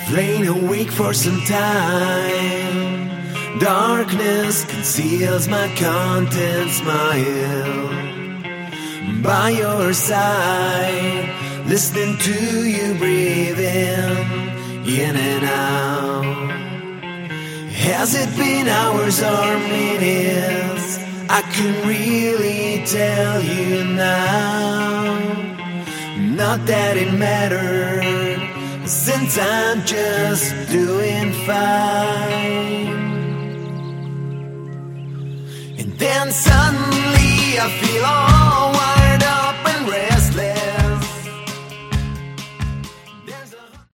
Lain awake for some time, darkness conceals my content smile. By your side, listening to you breathing in and out. Has it been hours or minutes? I couldn't really tell you now. Not that it mattered, since I'm just doing fine. And then suddenly I feel all